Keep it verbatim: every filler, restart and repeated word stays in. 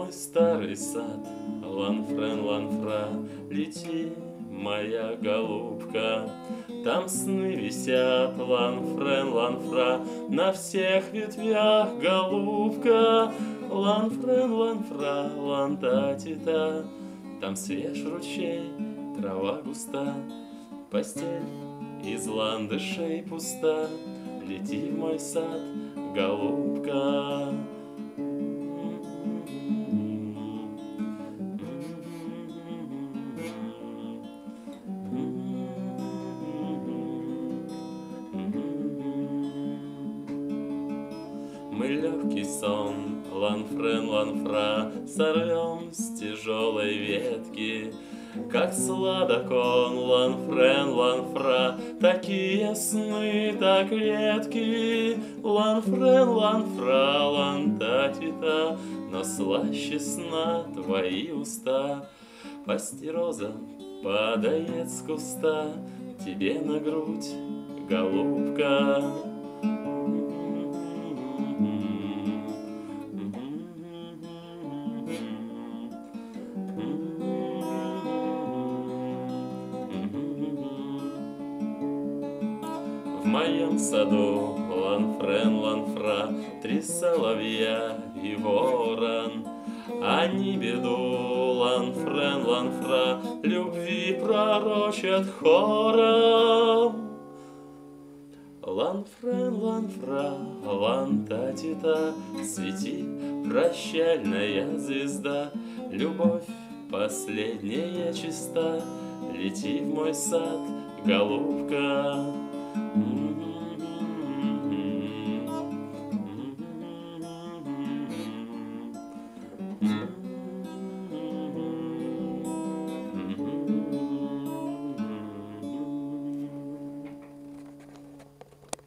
мой старый сад. Ланфрен, ланфра, лети, моя голубка. Там сны висят, ланфрен, ланфра, на всех ветвях, голубка. Ланфрен, ланфра, лантатита, там свеж ручей, трава густа, постель из ландышей пуста. Лети в мой сад, голубка. Мы легкий сон, ланфрен, ланфра, сорвем с тяжелой ветки. Как сладок он, ланфрен, ланфра, такие сны так редки. Ланфрен, ланфра, лантатита, но слаще сна твои уста. Пасть роза падает с куста тебе на грудь, голубка. В моем саду, ланфрен, ланфра, три соловья и ворон. Они беду, ланфрен, ланфра, любви пророчат хором. Ланфрен, ланфра, лантатита, свети, прощальная звезда. Любовь последняя чиста, лети в мой сад, голубка.